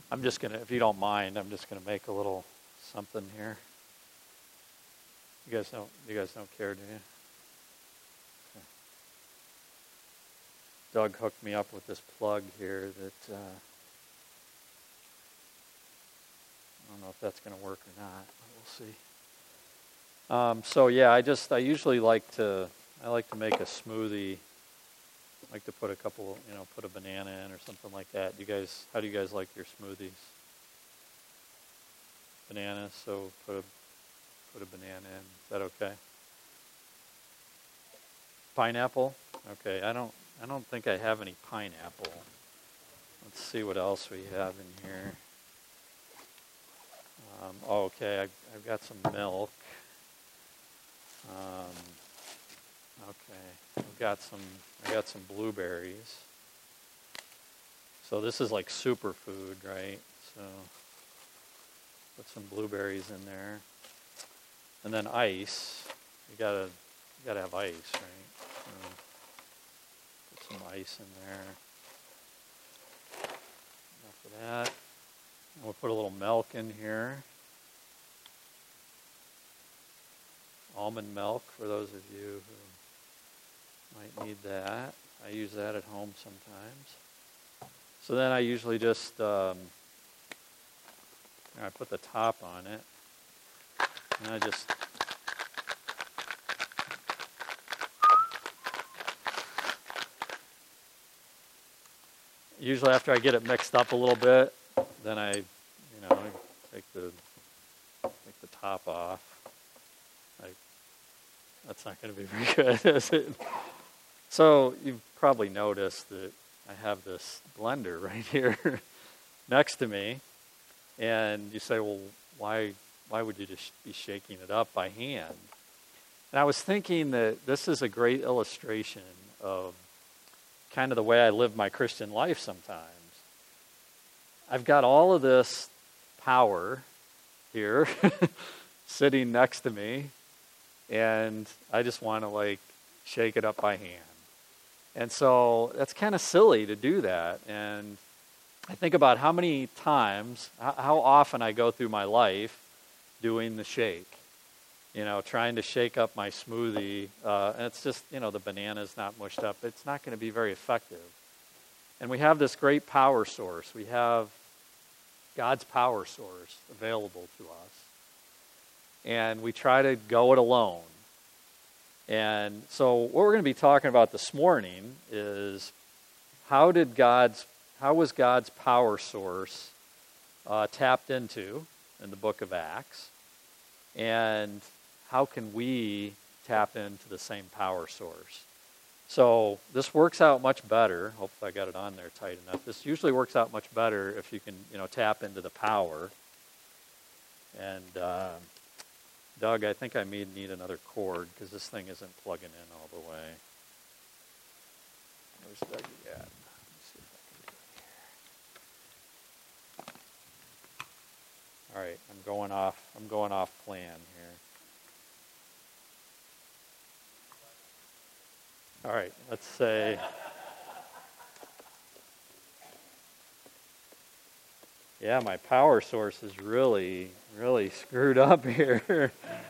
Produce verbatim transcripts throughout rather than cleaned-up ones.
I'm just going to, if you don't mind, I'm just going to make a little something here. You guys don't, you guys don't care, do you? Okay. Doug hooked me up with this plug here that, uh, I don't know if that's going to work or not, but we'll see. Um, so yeah, I just, I usually like to, I like to make a smoothie. I like to put a couple, you know, put a banana in or something like that. You guys, how do you guys like your smoothies? Banana, so put a, put a banana in. Is that okay? Pineapple? Okay, I don't, I don't think I have any pineapple. Let's see what else we have in here. Um, oh, okay, I, I've got some milk. Um, okay, I've got some, I got some blueberries. So this is like superfood, right? So put some blueberries in there, and then ice. You gotta, you gotta have ice, right? So put some ice in there. Enough of that. And we'll put a little milk in here. Almond milk for those of you who might need that. I use that at home sometimes. So then I usually just, um, I put the top on it, and I just, usually after I get it mixed up a little bit, then I, you know, take the, take the top off. That's not going to be very good, is it? So you've probably noticed that I have this blender right here next to me, and you say, well, why why would you just be shaking it up by hand? And I was thinking that this is a great illustration of kind of the way I live my Christian life sometimes. I've got all of this power here sitting next to me, and I just want to like shake it up by hand. And so that's kind of silly to do that. And I think about how many times, how often I go through my life doing the shake. You know, trying to shake up my smoothie. Uh, and it's just, you know, the banana's not mushed up. It's not going to be very effective. And we have this great power source. We have God's power source available to us. And we try to go it alone. And so what we're going to be talking about this morning is how did God's, how was God's power source uh, tapped into in the book of Acts? And how can we tap into the same power source? So this works out much better. Hopefully I got it on there tight enough. This usually works out much better if you can, you know, tap into the power. And uh, Doug, I think I may need another cord because this thing isn't plugging in all the way. Where's Doug at? Let's see if I can do it here. All right, I'm going off. I'm going off plan here. All right, let's say. Yeah, my power source is really, really screwed up here. There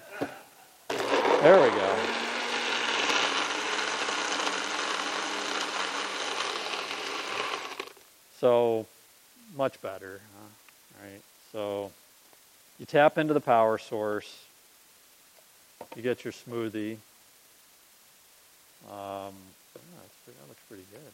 we go. So, much better. Huh? All right, so you tap into the power source. You get your smoothie. Um, yeah, that's pretty, that looks pretty good.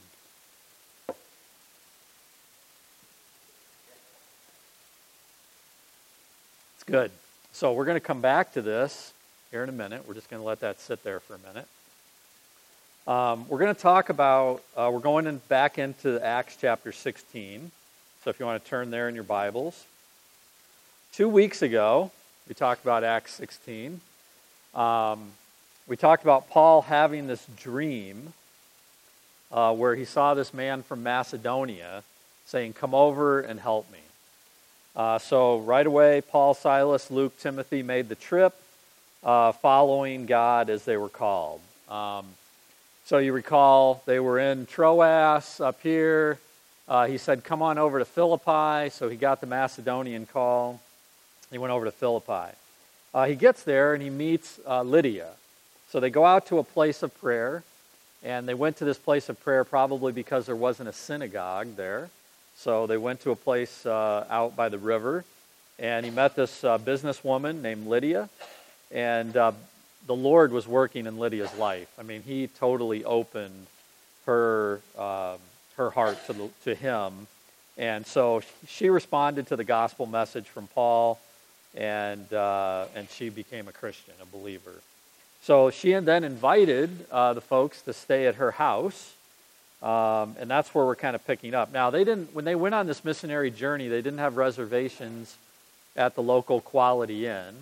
Good. So we're going to come back to this here in a minute. We're just going to let that sit there for a minute. Um, we're going to talk about, uh, we're going in, back into Acts chapter sixteen. So if you want to turn there in your Bibles. Two weeks ago, we talked about Acts sixteen. Um, we talked about Paul having this dream uh, where he saw this man from Macedonia saying, "Come over and help me." Uh, so right away, Paul, Silas, Luke, Timothy made the trip, uh, following God as they were called. Um, so you recall they were in Troas up here. uh, he said, come on over to Philippi. So he got the Macedonian call. He went over to Philippi. Uh, he gets there and he meets uh, Lydia. So they go out to a place of prayer. And they went to this place of prayer probably because there wasn't a synagogue there. So they went to a place uh, out by the river. And he met this uh, businesswoman named Lydia. And uh, the Lord was working in Lydia's life. I mean, he totally opened her uh, her heart to, the, to him. And so she responded to the gospel message from Paul. And, uh, and she became a Christian, a believer. So she then invited uh, the folks to stay at her house, um, and that's where we're kind of picking up. Now, they didn't when they went on this missionary journey, they didn't have reservations at the local Quality Inn,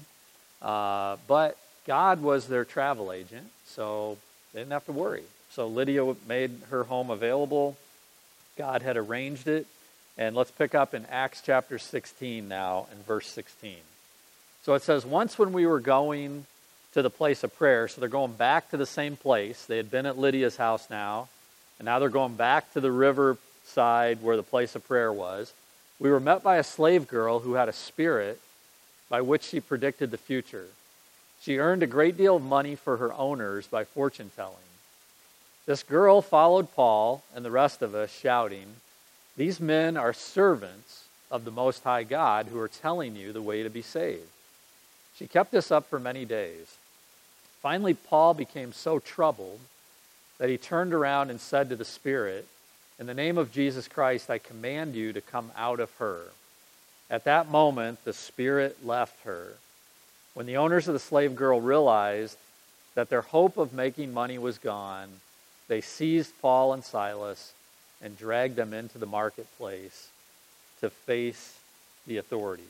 uh, but God was their travel agent, so they didn't have to worry. So Lydia made her home available. God had arranged it, and let's pick up in Acts chapter sixteen now, and verse sixteen. So it says, once when we were going to the place of prayer. So they're going back to the same place. They had been at Lydia's house now, and now they're going back to the river side where the place of prayer was. We were met by a slave girl who had a spirit by which she predicted the future. She earned a great deal of money for her owners by fortune telling. This girl followed Paul and the rest of us, shouting, these men are servants of the Most High God who are telling you the way to be saved. She kept this up for many days. Finally, Paul became so troubled that he turned around and said to the Spirit, in the name of Jesus Christ, I command you to come out of her. At that moment, the Spirit left her. When the owners of the slave girl realized that their hope of making money was gone, they seized Paul and Silas and dragged them into the marketplace to face the authorities.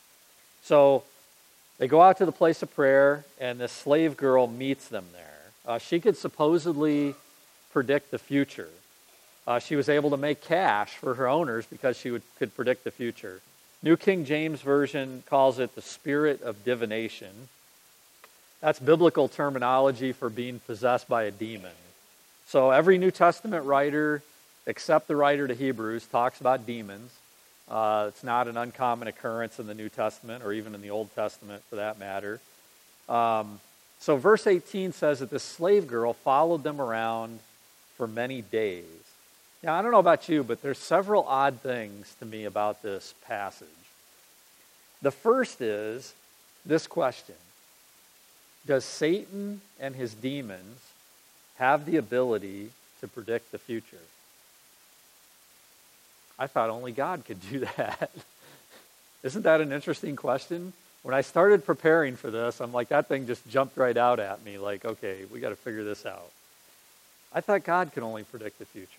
So, they go out to the place of prayer, and this slave girl meets them there. Uh, she could supposedly predict the future. Uh, she was able to make cash for her owners because she would, could predict the future. New King James Version calls it the spirit of divination. That's biblical terminology for being possessed by a demon. So every New Testament writer, except the writer to Hebrews, talks about demons. Uh, it's not an uncommon occurrence in the New Testament, or even in the Old Testament for that matter. Um, so verse eighteen says that this slave girl followed them around for many days. Now, I don't know about you, but there's several odd things to me about this passage. The first is this question. Does Satan and his demons have the ability to predict the future? I thought only God could do that. Isn't that an interesting question? When I started preparing for this, I'm like, that thing just jumped right out at me, like, okay, we got to figure this out. I thought God could only predict the future.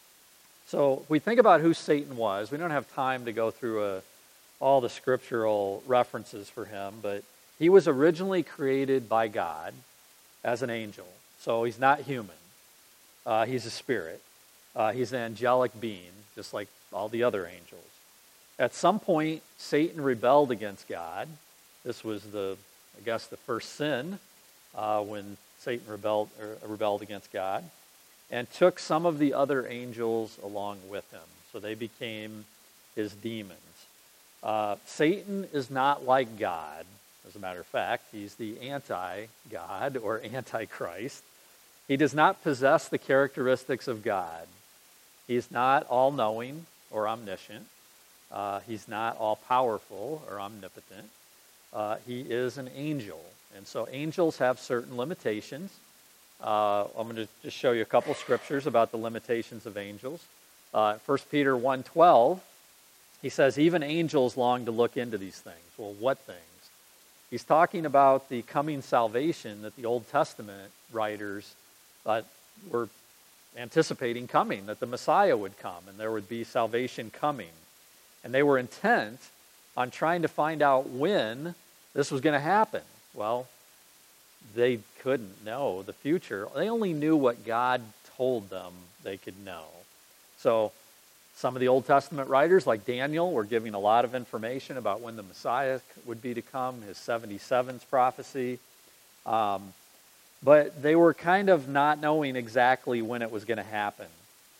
So if we think about who Satan was, we don't have time to go through a, all the scriptural references for him, but he was originally created by God as an angel. So he's not human. Uh, he's a spirit. Uh, he's an angelic being, just like all the other angels. At some point, Satan rebelled against God. This was the, I guess, the first sin uh, when Satan rebelled, or rebelled against God, and took some of the other angels along with him. So they became his demons. Uh, Satan is not like God. As a matter of fact, he's the anti-God or antichrist. He does not possess the characteristics of God. He's not all-knowing or omniscient. Uh, he's not all-powerful or omnipotent. Uh, he is an angel. And so angels have certain limitations. Uh, I'm going to just show you a couple scriptures about the limitations of angels. Uh, First Peter one twelve, he says, even angels long to look into these things. Well, what things? He's talking about the coming salvation that the Old Testament writers uh, were anticipating coming, that the Messiah would come and there would be salvation coming. And they were intent on trying to find out when this was going to happen. Well, they couldn't know the future. They only knew what God told them they could know. So some of the Old Testament writers, like Daniel, were giving a lot of information about when the Messiah would be to come, his seventy-sevens prophecy. Um, but they were kind of not knowing exactly when it was going to happen.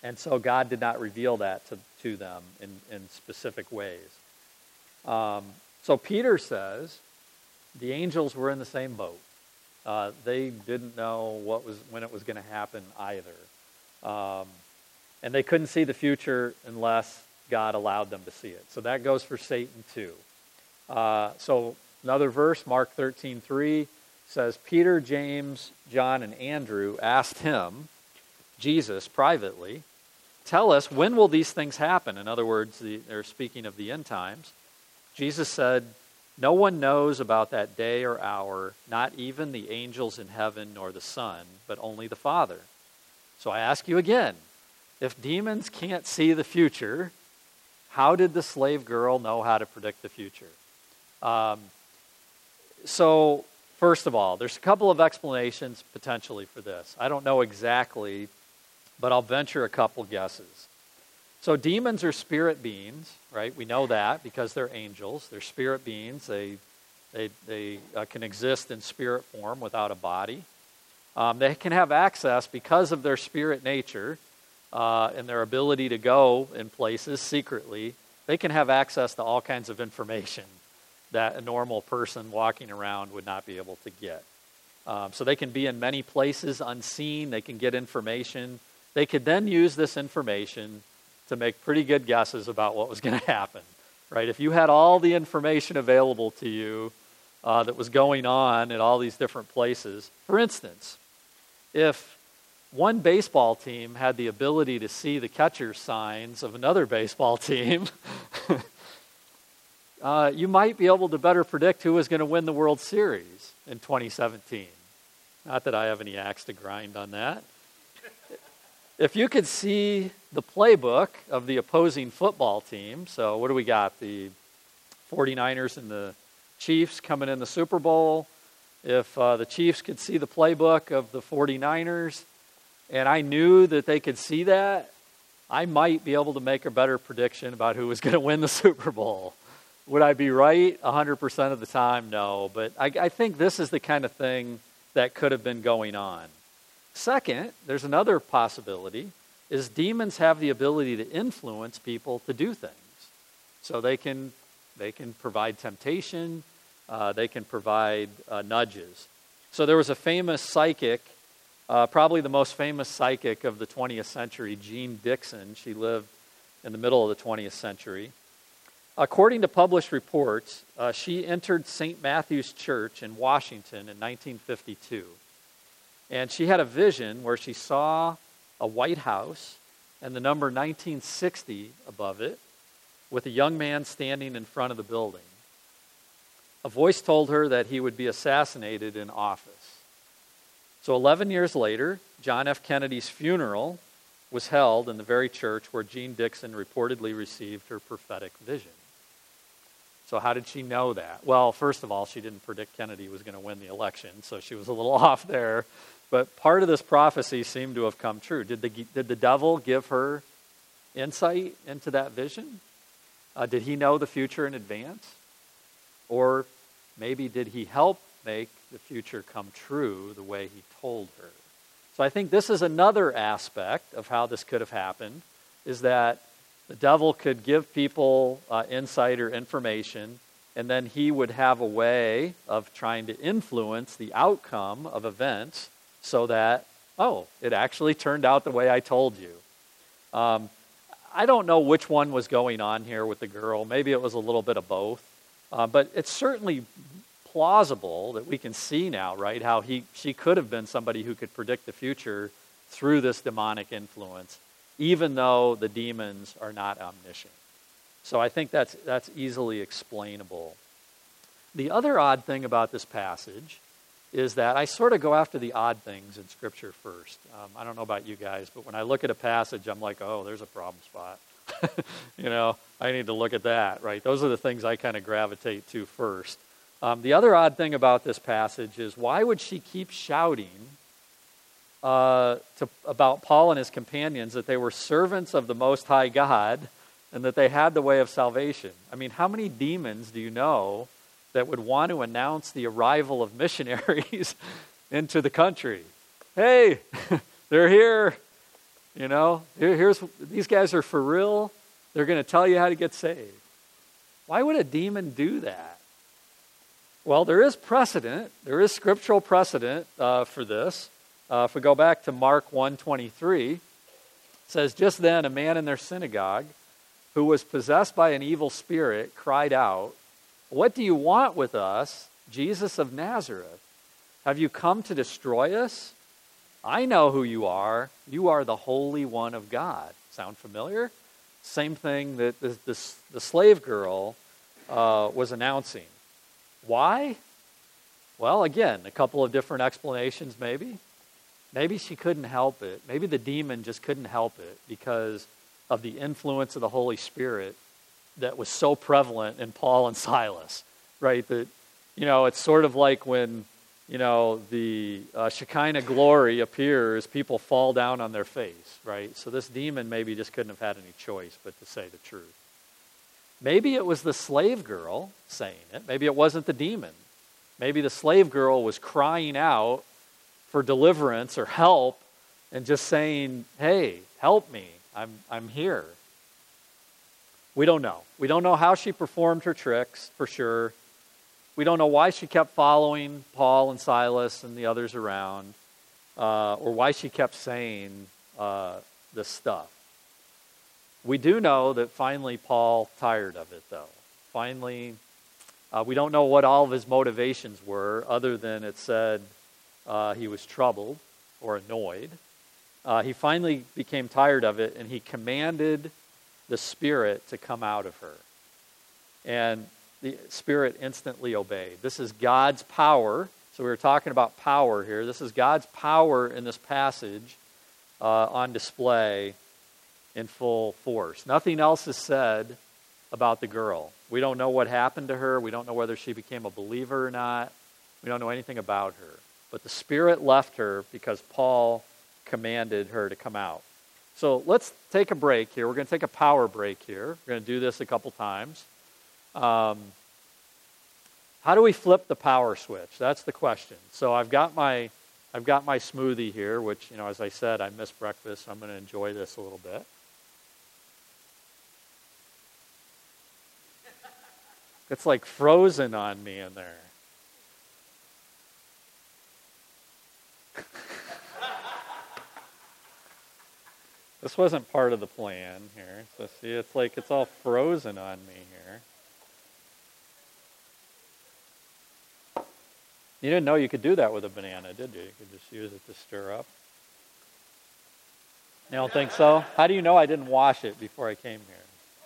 And so God did not reveal that to, to them in, in specific ways. Um, so Peter says the angels were in the same boat. Uh, they didn't know what was when it was going to happen either. Um, and they couldn't see the future unless God allowed them to see it. So that goes for Satan too. Uh, so another verse, Mark thirteen three, says, Peter, James, John, and Andrew asked him, Jesus, privately, tell us, when will these things happen? In other words, the, they're speaking of the end times. Jesus said, no one knows about that day or hour, not even the angels in heaven nor the Son, but only the Father. So I ask you again, if demons can't see the future, how did the slave girl know how to predict the future? Um, so, first of all, there's a couple of explanations potentially for this. I don't know exactly, but I'll venture a couple guesses. So demons are spirit beings, right? We know that because they're angels. They're spirit beings. They they they uh, can exist in spirit form without a body. Um, they can have access because of their spirit nature uh, and their ability to go in places secretly. They can have access to all kinds of information that a normal person walking around would not be able to get. Um, so they can be in many places unseen. They can get information. They could then use this information to make pretty good guesses about what was going to happen, right? If you had all the information available to you uh, that was going on at all these different places, for instance, if one baseball team had the ability to see the catcher's signs of another baseball team, uh, you might be able to better predict who was going to win the World Series in twenty seventeen. Not that I have any axe to grind on that. If you could see the playbook of the opposing football team, so what do we got? The forty-niners and the Chiefs coming in the Super Bowl. If uh, the Chiefs could see the playbook of the forty-niners, and I knew that they could see that, I might be able to make a better prediction about who was going to win the Super Bowl. Would I be right one hundred percent of the time? No. But I, I think this is the kind of thing that could have been going on. Second, there's another possibility, is demons have the ability to influence people to do things. So they can they can provide temptation, uh, they can provide uh, nudges. So there was a famous psychic, uh, probably the most famous psychic of the twentieth century, Jean Dixon. She lived in the middle of the twentieth century. According to published reports, uh, she entered Saint Matthew's Church in Washington in nineteen fifty-two. And she had a vision where she saw a White House and the number nineteen sixty above it with a young man standing in front of the building. A voice told her that he would be assassinated in office. So eleven years later, John F. Kennedy's funeral was held in the very church where Jean Dixon reportedly received her prophetic vision. So how did she know that? Well, first of all, she didn't predict Kennedy was going to win the election, so she was a little off there. But part of this prophecy seemed to have come true. Did the, did the devil give her insight into that vision? Uh, did he know the future in advance? Or maybe did he help make the future come true the way he told her? So I think this is another aspect of how this could have happened, is that the devil could give people uh, insight or information, and then he would have a way of trying to influence the outcome of events so that, oh, it actually turned out the way I told you. Um, I don't know which one was going on here with the girl. Maybe it was a little bit of both. Uh, but it's certainly plausible that we can see now, right, how he she could have been somebody who could predict the future through this demonic influence, even though the demons are not omniscient. So I think that's that's easily explainable. The other odd thing about this passage is that I sort of go after the odd things in Scripture first. Um, I don't know about you guys, but when I look at a passage, I'm like, oh, there's a problem spot. you know, I need to look at that, right? Those are the things I kind of gravitate to first. Um, the other odd thing about this passage is, why would she keep shouting uh, to, about Paul and his companions that they were servants of the Most High God and that they had the way of salvation? I mean, how many demons do you know that would want to announce the arrival of missionaries into the country? Hey, they're here. You know, Here, here's these guys are for real. They're going to tell you how to get saved. Why would a demon do that? Well, there is precedent. There is scriptural precedent uh, for this. Uh, if we go back to Mark one twenty-three, it says, "Just then a man in their synagogue who was possessed by an evil spirit cried out, 'What do you want with us, Jesus of Nazareth? Have you come to destroy us? I know who you are. You are the Holy One of God.'" Sound familiar? Same thing that the, the, the slave girl uh, was announcing. Why? Well, again, a couple of different explanations maybe. Maybe she couldn't help it. Maybe the demon just couldn't help it because of the influence of the Holy Spirit that was so prevalent in Paul and Silas, right? That, you know, it's sort of like when, you know, the uh, Shekinah glory appears, people fall down on their face, right? So this demon maybe just couldn't have had any choice but to say the truth. Maybe it was the slave girl saying it. Maybe it wasn't the demon. Maybe the slave girl was crying out for deliverance or help and just saying, "Hey, help me. I'm I'm here." We don't know. We don't know how she performed her tricks, for sure. We don't know why she kept following Paul and Silas and the others around, uh, or why she kept saying uh, this stuff. We do know that finally Paul tired of it, though. Finally, uh, we don't know what all of his motivations were, other than it said uh, he was troubled or annoyed. Uh, he finally became tired of it, and he commanded the spirit to come out of her. And the spirit instantly obeyed. This is God's power. So we were talking about power here. This is God's power in this passage uh, on display in full force. Nothing else is said about the girl. We don't know what happened to her. We don't know whether she became a believer or not. We don't know anything about her. But the spirit left her because Paul commanded her to come out. So let's take a break here. We're going to take a power break here. We're going to do this a couple times. Um, how do we flip the power switch? That's the question. So I've got my I've got my smoothie here, which, you know, as I said, I missed breakfast, so I'm going to enjoy this a little bit. It's like frozen on me in there. This wasn't part of the plan here. So see, it's like it's all frozen on me here. You didn't know you could do that with a banana, did you? You could just use it to stir up. You don't think so? How do you know I didn't wash it before I came here?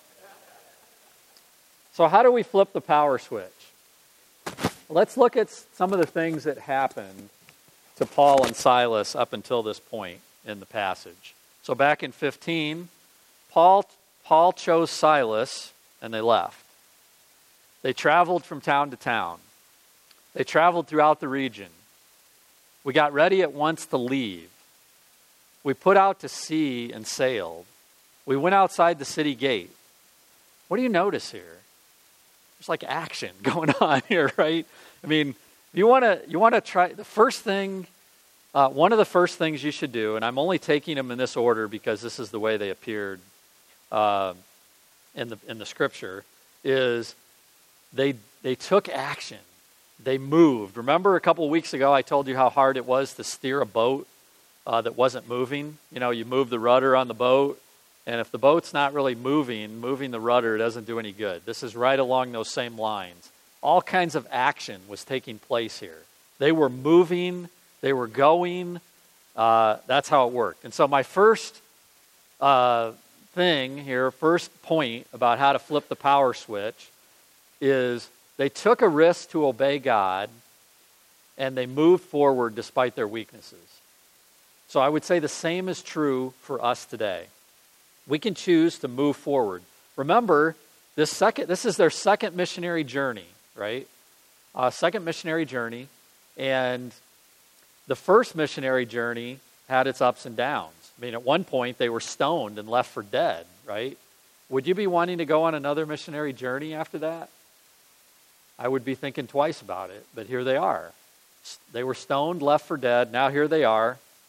So how do we flip the power switch? Let's look at some of the things that happened to Paul and Silas up until this point in the passage. So back in fifteen, Paul, Paul chose Silas and they left. They traveled from town to town. They traveled throughout the region. We got ready at once to leave. We put out to sea and sailed. We went outside the city gate. What do you notice here? There's like action going on here, right? I mean, you want to you want to try the first thing. Uh, one of the first things you should do, and I'm only taking them in this order because this is the way they appeared uh, in the in the scripture, is they they took action. They moved. Remember a couple of weeks ago I told you how hard it was to steer a boat uh, that wasn't moving? You know, you move the rudder on the boat, and if the boat's not really moving, moving the rudder doesn't do any good. This is right along those same lines. All kinds of action was taking place here. They were moving. They were going. Uh, that's how it worked. And so my first uh, thing here, first point about how to flip the power switch is they took a risk to obey God and they moved forward despite their weaknesses. So I would say the same is true for us today. We can choose to move forward. Remember, this second, this is their second missionary journey, right? Uh, second missionary journey. And the first missionary journey had its ups and downs. I mean, at one point, they were stoned and left for dead, right? Would you be wanting to go on another missionary journey after that? I would be thinking twice about it, but here they are. They were stoned, left for dead. Now here they are.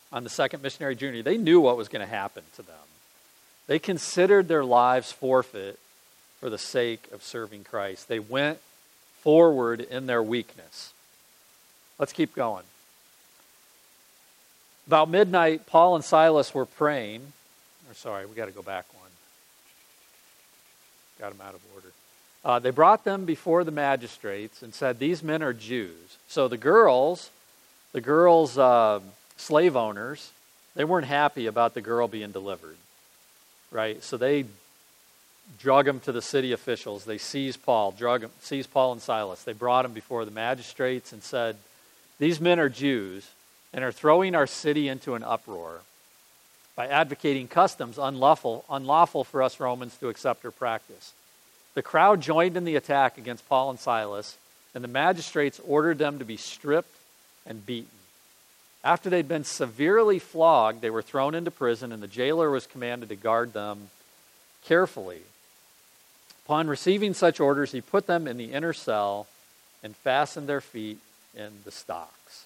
on the second missionary journey, they knew what was going to happen to them. They considered their lives forfeit for the sake of serving Christ. They went forward in their weakness. Let's keep going. About midnight, Paul and Silas were praying. Or sorry, we got to go back one. Got them out of order. Uh, they brought them before the magistrates and said, "These men are Jews." So the girls, the girls' uh, slave owners, they weren't happy about the girl being delivered, right? So they drug him to the city officials. They seized Paul, drug him, seized Paul and Silas. They brought him before the magistrates and said, "These men are Jews and are throwing our city into an uproar by advocating customs unlawful, unlawful for us Romans to accept or practice." The crowd joined in the attack against Paul and Silas, and the magistrates ordered them to be stripped and beaten. After they'd been severely flogged, they were thrown into prison, and the jailer was commanded to guard them carefully. Upon receiving such orders, he put them in the inner cell and fastened their feet in the stocks.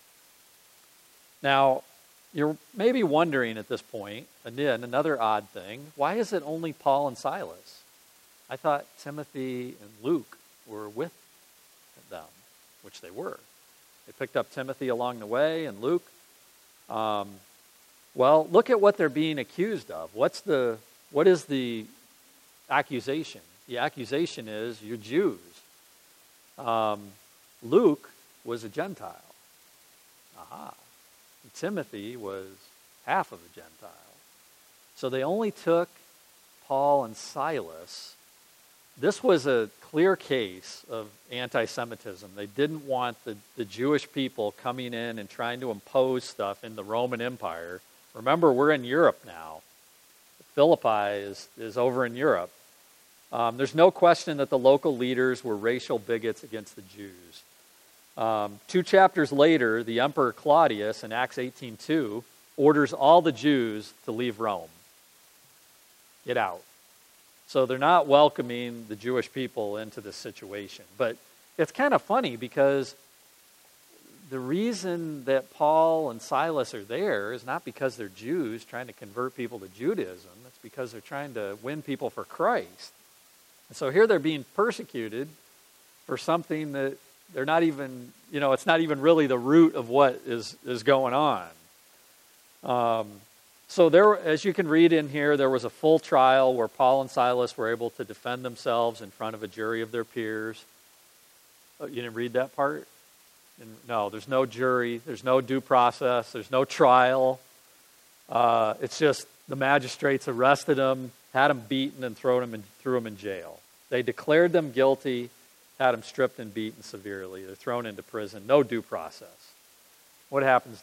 Now, you're maybe wondering at this point, again, another odd thing, why is it only Paul and Silas? I thought Timothy and Luke were with them, which they were. They picked up Timothy along the way and Luke. Um, well, look at what they're being accused of. What's the, what is the accusation? The accusation is you're Jews. Um, Luke was a Gentile. Aha. And Timothy was half of a Gentile. So they only took Paul and Silas. This was a clear case of anti-Semitism. They didn't want the, the Jewish people coming in and trying to impose stuff in the Roman Empire. Remember, we're in Europe now. Philippi is, is over in Europe. Um, there's no question that the local leaders were racial bigots against the Jews. Um, two chapters later, the Emperor Claudius, in Acts eighteen two, orders all the Jews to leave Rome. Get out. So they're not welcoming the Jewish people into this situation. But it's kind of funny because the reason that Paul and Silas are there is not because they're Jews trying to convert people to Judaism. It's because they're trying to win people for Christ. And so here they're being persecuted for something that they're not even, you know, it's not even really the root of what is, is going on. Um, so there, as you can read in here, there was a full trial where Paul and Silas were able to defend themselves in front of a jury of their peers. Oh, you didn't read that part? No, there's no jury. There's no due process. There's no trial. Uh, it's just the magistrates arrested them, had them beaten, and thrown them in, threw them in jail. They declared them guilty, had them stripped and beaten severely. They're thrown into prison. No due process. What happens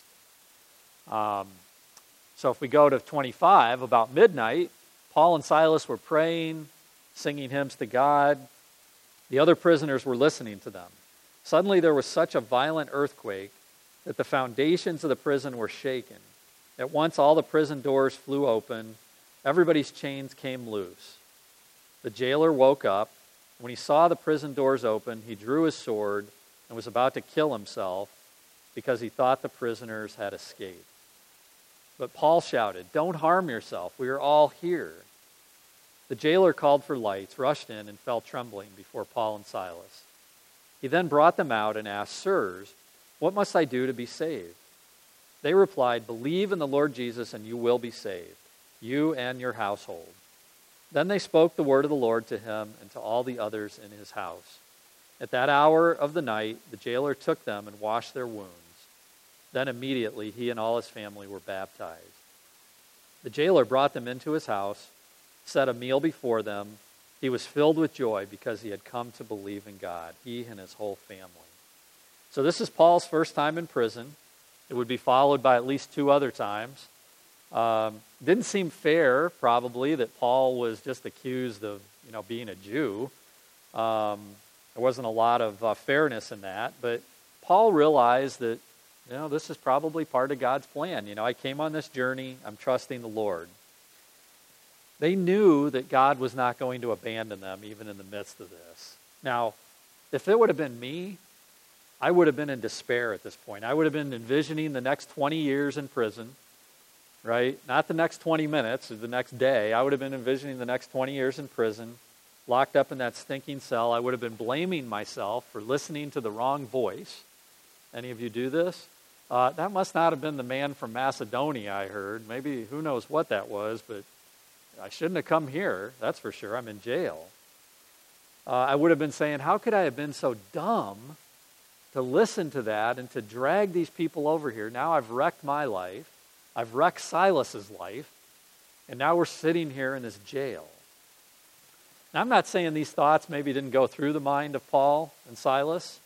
next? Um, so if we go to twenty-five, about midnight, Paul and Silas were praying, singing hymns to God. The other prisoners were listening to them. Suddenly there was such a violent earthquake that the foundations of the prison were shaken. At once all the prison doors flew open. Everybody's chains came loose. The jailer woke up. When he saw the prison doors open, he drew his sword and was about to kill himself because he thought the prisoners had escaped. But Paul shouted, "Don't harm yourself. We are all here." The jailer called for lights, rushed in, and fell trembling before Paul and Silas. He then brought them out and asked, "Sirs, what must I do to be saved?" They replied, "Believe in the Lord Jesus and you will be saved, you and your household." Then they spoke the word of the Lord to him and to all the others in his house. At that hour of the night, the jailer took them and washed their wounds. Then immediately he and all his family were baptized. The jailer brought them into his house, set a meal before them. He was filled with joy because he had come to believe in God, he and his whole family. So this is Paul's first time in prison. It would be followed by at least two other times. Um, didn't seem fair, probably, that Paul was just accused of, you know, being a Jew. Um, there wasn't a lot of uh, fairness in that, but Paul realized that, you know, this is probably part of God's plan. You know, I came on this journey. I'm trusting the Lord. They knew that God was not going to abandon them even in the midst of this. Now, if it would have been me, I would have been in despair at this point. I would have been envisioning the next twenty years in prison, right? Not the next twenty minutes or the next day. I would have been envisioning the next twenty years in prison, locked up in that stinking cell. I would have been blaming myself for listening to the wrong voice. Any of you do this? Uh, that must not have been the man from Macedonia I heard. Maybe, who knows what that was, but I shouldn't have come here. That's for sure. I'm in jail. Uh, I would have been saying, how could I have been so dumb to listen to that and to drag these people over here? Now I've wrecked my life. I've wrecked Silas's life. And now we're sitting here in this jail. Now, I'm not saying these thoughts maybe didn't go through the mind of Paul and Silas,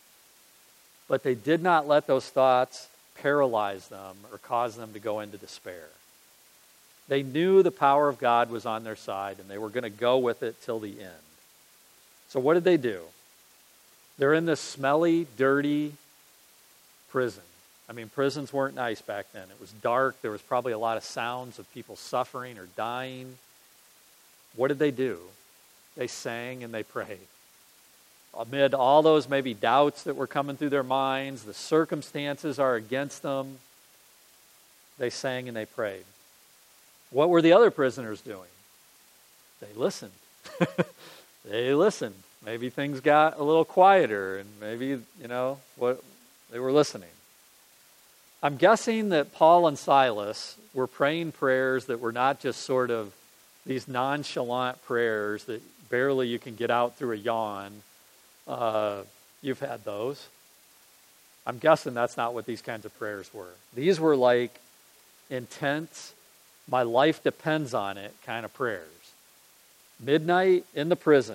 but they did not let those thoughts paralyze them or cause them to go into despair. They knew the power of God was on their side, and they were going to go with it till the end. So what did they do? They're in this smelly, dirty prison. I mean, prisons weren't nice back then. It was dark. There was probably a lot of sounds of people suffering or dying. What did they do? They sang and they prayed. Amid all those maybe doubts that were coming through their minds, the circumstances are against them, they sang and they prayed. What were the other prisoners doing? They listened. They listened. Maybe things got a little quieter, and maybe, you know, what they were listening. I'm guessing that Paul and Silas were praying prayers that were not just sort of these nonchalant prayers that barely you can get out through a yawn. Uh, you've had those. I'm guessing that's not what these kinds of prayers were. These were like intense, my life depends on it kind of prayers. Midnight in the prison.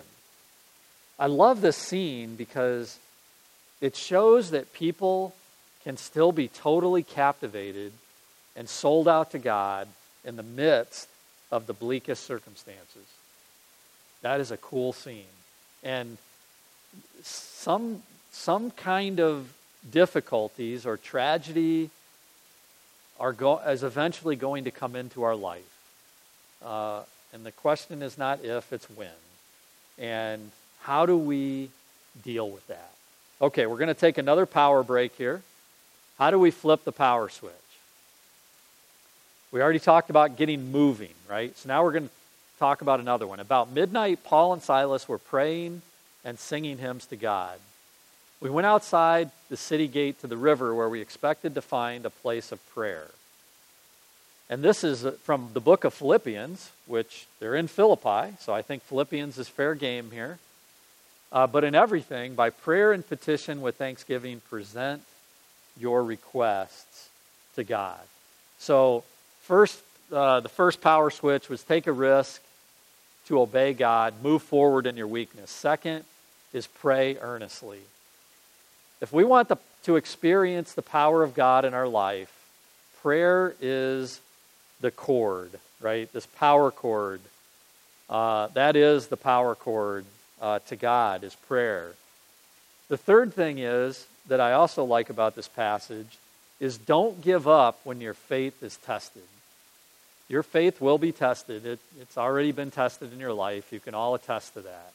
I love this scene because it shows that people can still be totally captivated and sold out to God in the midst of the bleakest circumstances. That is a cool scene. And some, some kind of difficulties or tragedy are go, is eventually going to come into our life. Uh, and the question is not if, it's when. And how do we deal with that? Okay, we're going to take another power break here. How do we flip the power switch? We already talked about getting moving, right? So now we're going to talk about another one. About midnight, Paul and Silas were praying and singing hymns to God. We went outside the city gate to the river where we expected to find a place of prayer. And this is from the book of Philippians, which they're in Philippi, so I think Philippians is fair game here. Uh, but in everything, by prayer and petition with thanksgiving, present your requests to God. So first, uh, the first power switch was take a risk to obey God, move forward in your weakness. Second is pray earnestly. If we want the, to experience the power of God in our life, prayer is the cord, right? This power cord. Uh, that is the power cord uh, to God, is prayer. The third thing is, that I also like about this passage, is don't give up when your faith is tested. Your faith will be tested. It, it's already been tested in your life. You can all attest to that.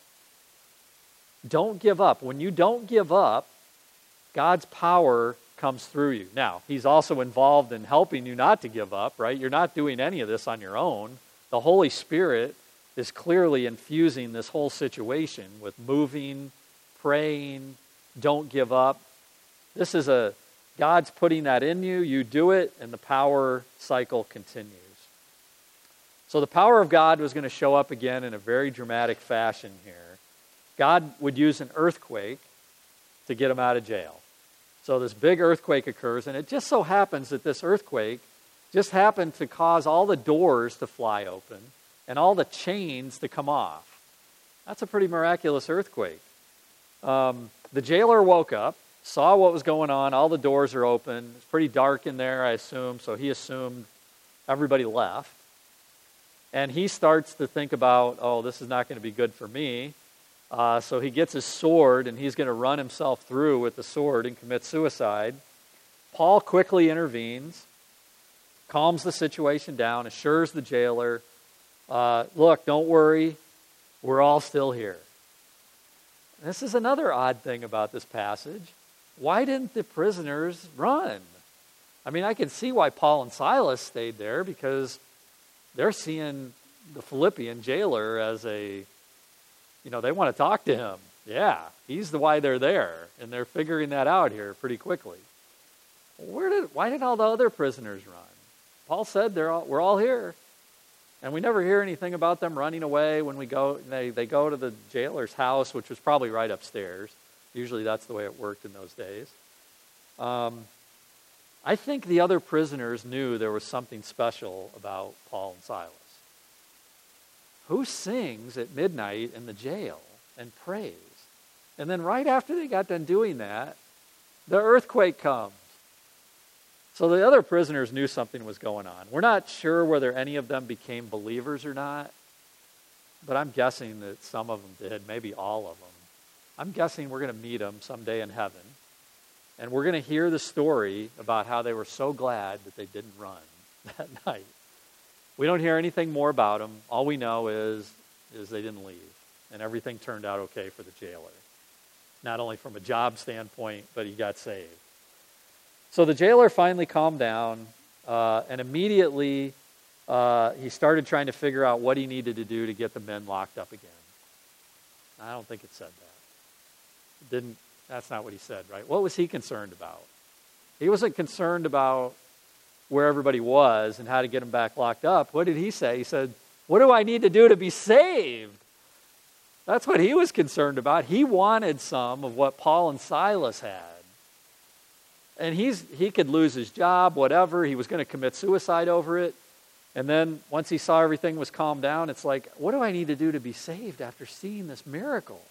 Don't give up. When you don't give up, God's power comes through you. Now, He's also involved in helping you not to give up, right? You're not doing any of this on your own. The Holy Spirit is clearly infusing this whole situation with moving, praying, don't give up. This is a, God's putting that in you, you do it, and the power cycle continues. So the power of God was going to show up again in a very dramatic fashion here. God would use an earthquake to get him out of jail. So this big earthquake occurs, and it just so happens that this earthquake just happened to cause all the doors to fly open and all the chains to come off. That's a pretty miraculous earthquake. Um, the jailer woke up, saw what was going on, all the doors are open. It's pretty dark in there, I assume, so he assumed everybody left. And he starts to think about, oh, this is not going to be good for me. Uh, so he gets his sword, and he's going to run himself through with the sword and commit suicide. Paul quickly intervenes, calms the situation down, assures the jailer, uh, look, don't worry, we're all still here. This is another odd thing about this passage, why didn't the prisoners run? I mean, I can see why Paul and Silas stayed there, because they're seeing the Philippian jailer as a, you know, they want to talk to him. Yeah, he's the why they're there, and they're figuring that out here pretty quickly. Where did, why did all the other prisoners run? Paul said they're all, we're all here. And we never hear anything about them running away when we go, they, they go to the jailer's house, which was probably right upstairs. Usually that's the way it worked in those days. Um, I think the other prisoners knew there was something special about Paul and Silas. Who sings at midnight in the jail and prays? And then right after they got done doing that, the earthquake comes. So the other prisoners knew something was going on. We're not sure whether any of them became believers or not, but I'm guessing that some of them did, maybe all of them. I'm guessing we're going to meet them someday in heaven, and we're going to hear the story about how they were so glad that they didn't run that night. We don't hear anything more about them. All we know is, is they didn't leave, and everything turned out okay for the jailer. Not only from a job standpoint, but he got saved. So the jailer finally calmed down, uh, and immediately uh, he started trying to figure out what he needed to do to get the men locked up again. I don't think it said that. It didn't. That's not what he said, right? What was he concerned about? He wasn't concerned about where everybody was and how to get them back locked up. What did he say? He said, what do I need to do to be saved? That's what he was concerned about. He wanted some of what Paul and Silas had. And he's he could lose his job, whatever. He was going to commit suicide over it. And then once he saw everything was calmed down, it's like, what do I need to do to be saved after seeing this miracle?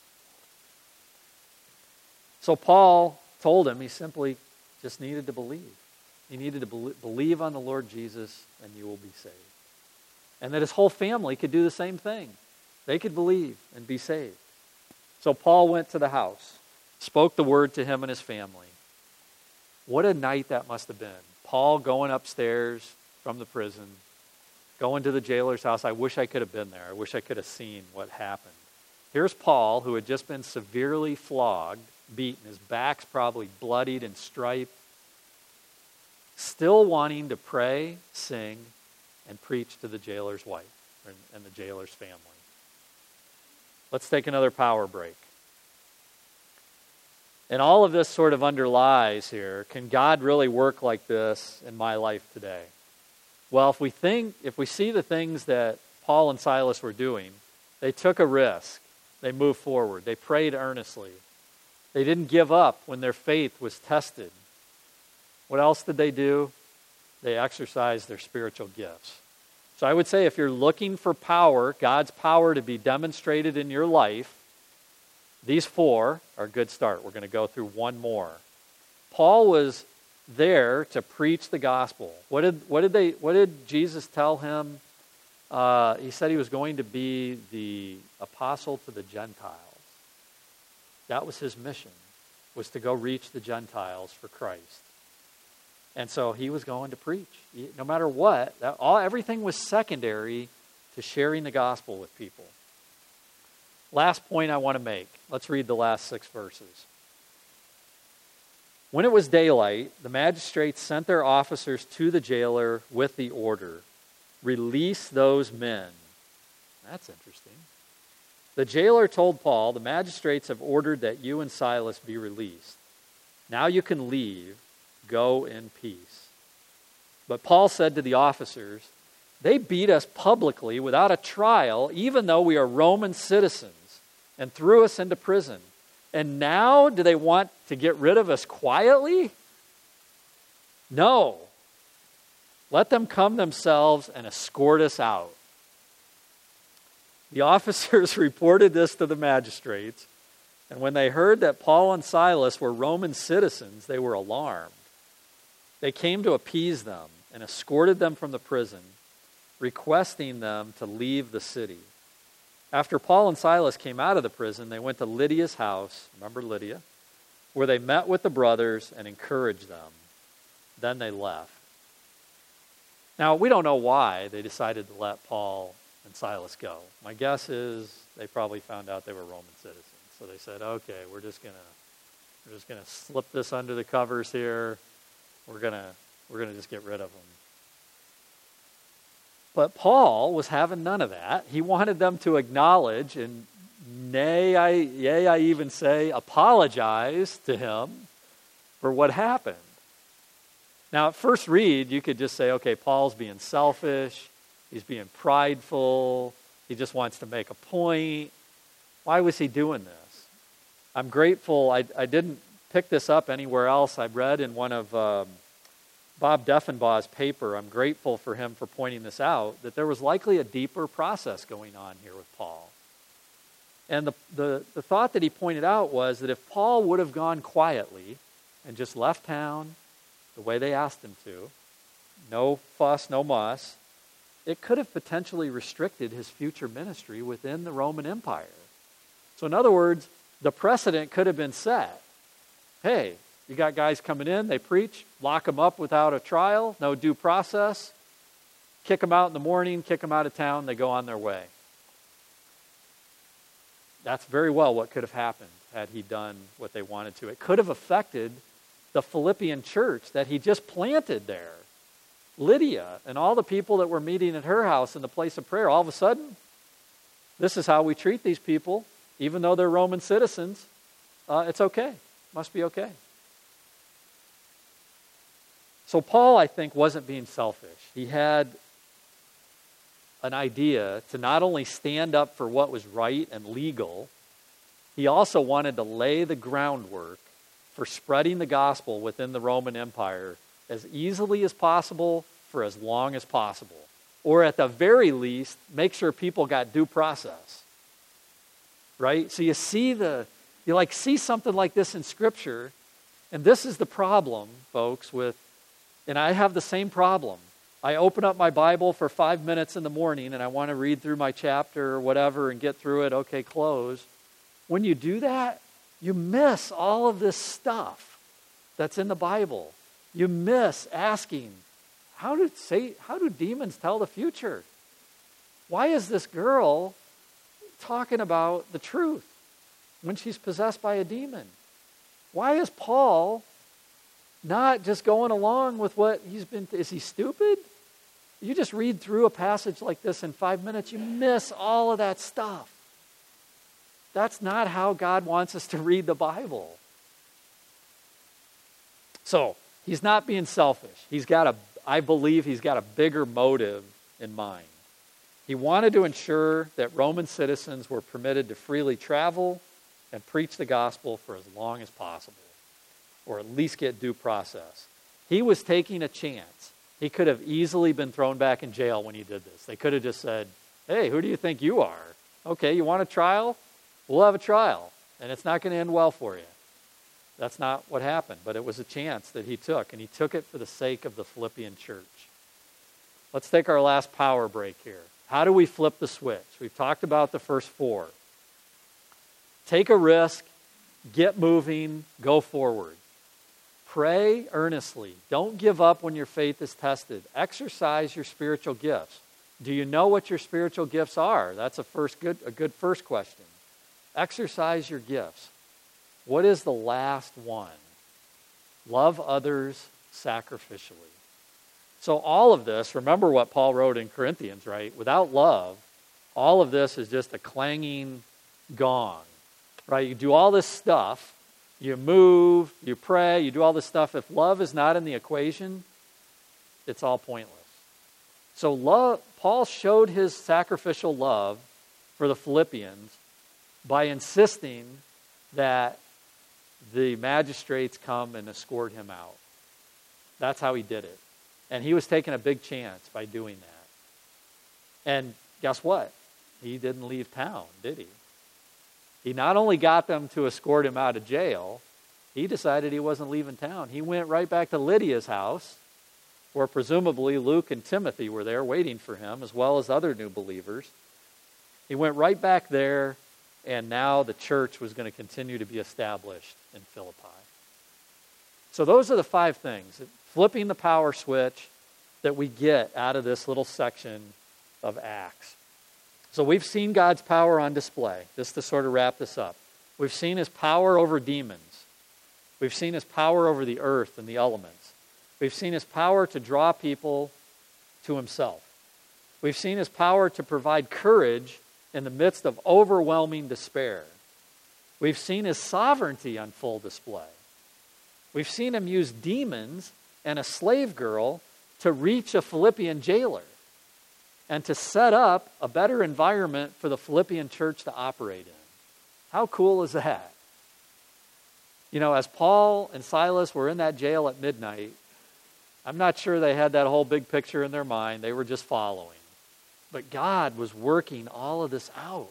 So Paul told him he simply just needed to believe. He needed to be- believe on the Lord Jesus, and you will be saved. And that his whole family could do the same thing. They could believe and be saved. So Paul went to the house, spoke the word to him and his family. What a night that must have been. Paul going upstairs from the prison, going to the jailer's house. I wish I could have been there. I wish I could have seen what happened. Here's Paul, who had just been severely flogged, beaten. His back's probably bloodied and striped. Still wanting to pray, sing, and preach to the jailer's wife and the jailer's family. Let's take another power break. And all of this sort of underlies here, can God really work like this in my life today? Well, if we think, if we see the things that Paul and Silas were doing, they took a risk. They moved forward. They prayed earnestly. They didn't give up when their faith was tested. What else did they do? They exercised their spiritual gifts. So I would say if you're looking for power, God's power to be demonstrated in your life, these four are a good start. We're going to go through one more. Paul was there to preach the gospel. What did what did they what did Jesus tell him? Uh, he said he was going to be the apostle to the Gentiles. That was his mission, was to go reach the Gentiles for Christ. And so he was going to preach. No matter what, that, all everything was secondary to sharing the gospel with people. Last point I want to make. Let's read the last six verses. When it was daylight, the magistrates sent their officers to the jailer with the order, release those men. That's interesting. The jailer told Paul, the magistrates have ordered that you and Silas be released. Now you can leave. Go in peace. But Paul said to the officers, they beat us publicly without a trial, even though we are Roman citizens, and threw us into prison. And now do they want to get rid of us quietly? No. Let them come themselves and escort us out. The officers reported this to the magistrates, and when they heard that Paul and Silas were Roman citizens, they were alarmed. They came to appease them and escorted them from the prison, requesting them to leave the city. After Paul and Silas came out of the prison, they went to Lydia's house, remember Lydia, where they met with the brothers and encouraged them. Then they left. Now, we don't know why they decided to let Paul and Silas go. My guess is they probably found out they were Roman citizens. So they said, okay, we're just going to We're just going to slip this under the covers here. We're going to we're going to just get rid of them. But Paul was having none of that. He wanted them to acknowledge, and nay, I, yea, I even say, apologize to him for what happened. Now, at first read, you could just say, okay, Paul's being selfish. He's being prideful. He just wants to make a point. Why was he doing this? I'm grateful. I, I didn't pick this up anywhere else. I read in one of um, Bob Deffenbaugh's paper, I'm grateful for him for pointing this out, that there was likely a deeper process going on here with Paul. And the, the, the thought that he pointed out was that if Paul would have gone quietly and just left town the way they asked him to, no fuss, no muss, it could have potentially restricted his future ministry within the Roman Empire. So in other words, the precedent could have been set. Hey, you got guys coming in, they preach, lock them up without a trial, no due process, kick them out in the morning, kick them out of town, they go on their way. That's very well what could have happened had he done what they wanted to. It could have affected the Philippian church that he just planted there. Lydia and all the people that were meeting at her house in the place of prayer, all of a sudden, this is how we treat these people, even though they're Roman citizens. Uh, it's okay. Must be okay. So Paul, I think, wasn't being selfish. He had an idea to not only stand up for what was right and legal, he also wanted to lay the groundwork for spreading the gospel within the Roman Empire as easily as possible for as long as possible. Or at the very least, make sure people got due process. Right? So you see the, you like see something like this in Scripture, and this is the problem, folks, with, and I have the same problem. I open up my Bible for five minutes in the morning and I want to read through my chapter or whatever and get through it, okay, close. When you do that, you miss all of this stuff that's in the Bible. You miss asking, how do, say, how do demons tell the future? Why is this girl talking about the truth when she's possessed by a demon? Why is Paul not just going along with what he's been, is he stupid? You just read through a passage like this in five minutes, you miss all of that stuff. That's not how God wants us to read the Bible. So, he's not being selfish. He's got a, I believe he's got a bigger motive in mind. He wanted to ensure that Roman citizens were permitted to freely travel and preach the gospel for as long as possible, or at least get due process. He was taking a chance. He could have easily been thrown back in jail when he did this. They could have just said, hey, who do you think you are? Okay, you want a trial? We'll have a trial, and it's not going to end well for you. That's not what happened, but it was a chance that he took, and he took it for the sake of the Philippian church. Let's take our last power break here. How do we flip the switch? We've talked about the first four. Take a risk, get moving, go forward. Pray earnestly. Don't give up when your faith is tested. Exercise your spiritual gifts. Do you know what your spiritual gifts are? That's a first good a good first question. Exercise your gifts. What is the last one? Love others sacrificially. So all of this, remember what Paul wrote in Corinthians, right? Without love, all of this is just a clanging gong, right? You do all this stuff, you move, you pray, you do all this stuff. If love is not in the equation, it's all pointless. So love, Paul showed his sacrificial love for the Philippians by insisting that the magistrates come and escort him out. That's how he did it. And he was taking a big chance by doing that. And guess what? He didn't leave town, did he? He not only got them to escort him out of jail, he decided he wasn't leaving town. He went right back to Lydia's house, where presumably Luke and Timothy were there waiting for him, as well as other new believers. He went right back there, and now the church was going to continue to be established in Philippi. So those are the five things, flipping the power switch, that we get out of this little section of Acts. So we've seen God's power on display, just to sort of wrap this up. We've seen his power over demons. We've seen his power over the earth and the elements. We've seen his power to draw people to himself. We've seen his power to provide courage in the midst of overwhelming despair. We've seen his sovereignty on full display. We've seen him use demons and a slave girl to reach a Philippian jailer and to set up a better environment for the Philippian church to operate in. How cool is that? You know, as Paul and Silas were in that jail at midnight, I'm not sure they had that whole big picture in their mind. They were just following. But God was working all of this out.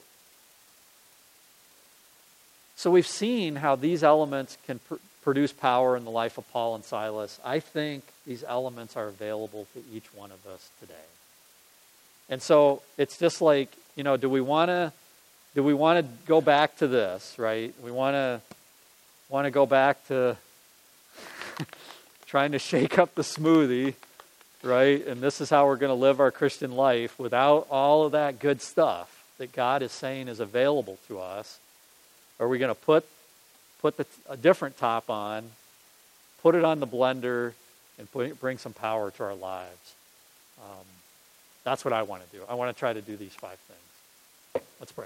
So we've seen how these elements can pr- produce power in the life of Paul and Silas. I think these elements are available to each one of us today. And so it's just like, you know, do we want to do we want to go back to this, right? We want to want to go back to trying to shake up the smoothie, right? And this is how we're going to live our Christian life without all of that good stuff that God is saying is available to us. Or are we going to put put the, a different top on, put it on the blender, and put, bring some power to our lives? Um, that's what I want to do. I want to try to do these five things. Let's pray.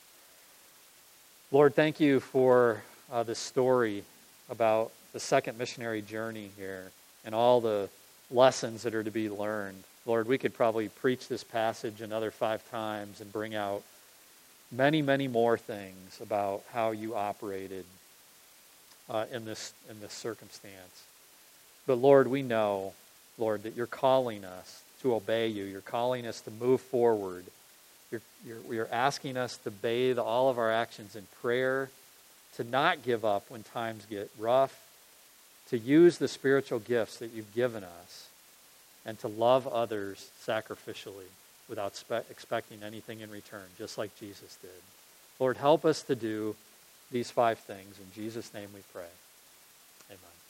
Lord, thank you for uh, this story about the second missionary journey here and all the lessons that are to be learned. Lord, we could probably preach this passage another five times and bring out many, many more things about how you operated uh, in this in this circumstance. But Lord, we know, Lord, that you're calling us to obey you. You're calling us to move forward. You're, you're, you're asking us to bathe all of our actions in prayer, to not give up when times get rough, to use the spiritual gifts that you've given us, and to love others sacrificially without spe- expecting anything in return, just like Jesus did. Lord, help us to do these five things. In Jesus' name we pray. Amen.